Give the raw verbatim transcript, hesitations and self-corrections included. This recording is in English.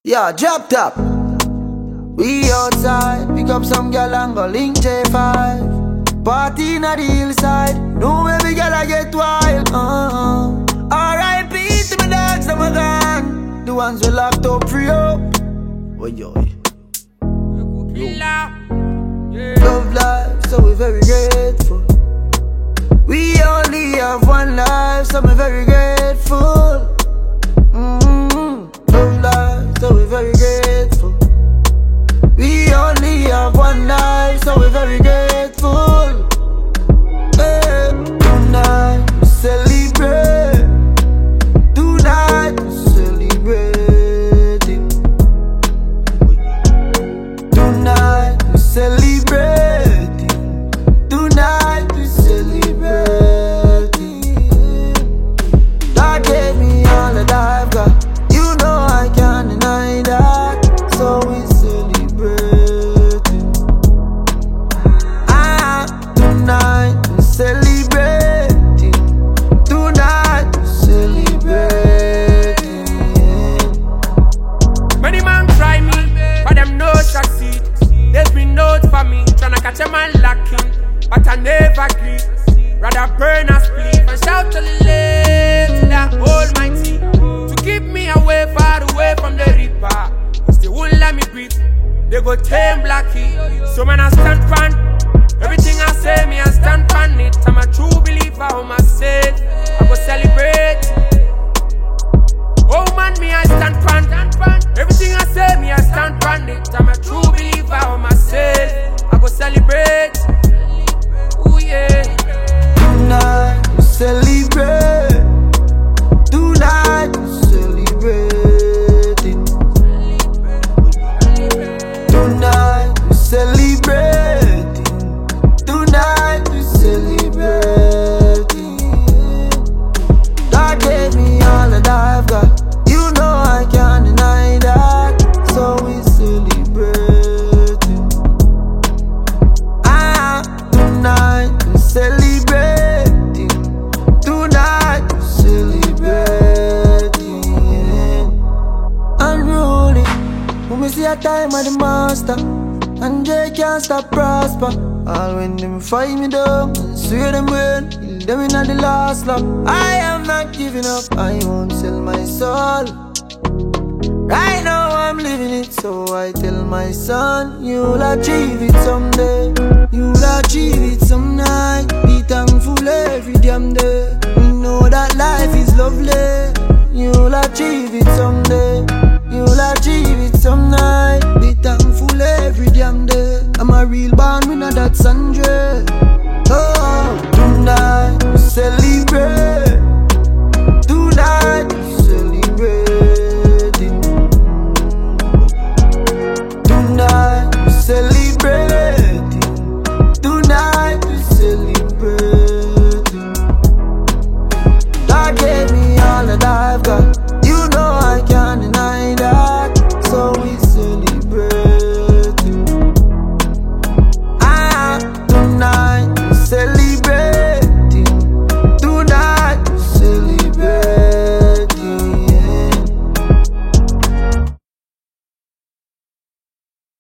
Yeah, drop top. We outside, pick up some gal and go link J five. Party in the hillside, know every gal I get wild. uh-huh. R I P to my dogs, I'm a gun. The ones we locked up, free up. Oh, yo. Love life, so we're very grateful. We only have one life, so we're very grateful. Mm-hmm. Love life, so we're very grateful. We only have one life, so we're very grateful. Hey, tonight we celebrate. Tonight we celebrating. Tonight we celebrating. Tonight we celebrating. God gave me all that I've got. You know I can't deny that. So we celebrating. Ah, tonight we celebrating. Tonight we celebrating. Many man try me, but them no succeed. There's been notes for me, tryna catch a man lacking, but I never agree. Rather burn a split and shout to the left to the Almighty to keep me away, far away from the reaper. Cause they won't let me breathe. They go tame blacky. So man I stand pan. Everything I say, me I stand pan it. I'm a true believer of myself. I go celebrate. Oh man, me I stand pan. Everything I say, me I stand pan it. I'm a true believer of myself. I go celebrate. Ooh yeah. Tonight we celebrate. Tonight we celebrating. Tonight we celebrating. Tonight we celebrating. God gave me all that I've got. You know I can't deny that. So we celebrating. Ah, tonight we celebrating. Tonight we celebrating. Unruly. When we see a time of the master, and J can't stop prosper. All when them fight me down and swear them win, kill them in the last lap. I am not giving up, I won't sell my soul. Right now I'm living it, so I tell my son, you'll achieve it someday. You'll achieve it some night. Be thankful every damn day. We know that life is lovely. You'll achieve it someday. You'll achieve it some night. Be thankful every damn day. I'm a real born winner, that's Andre.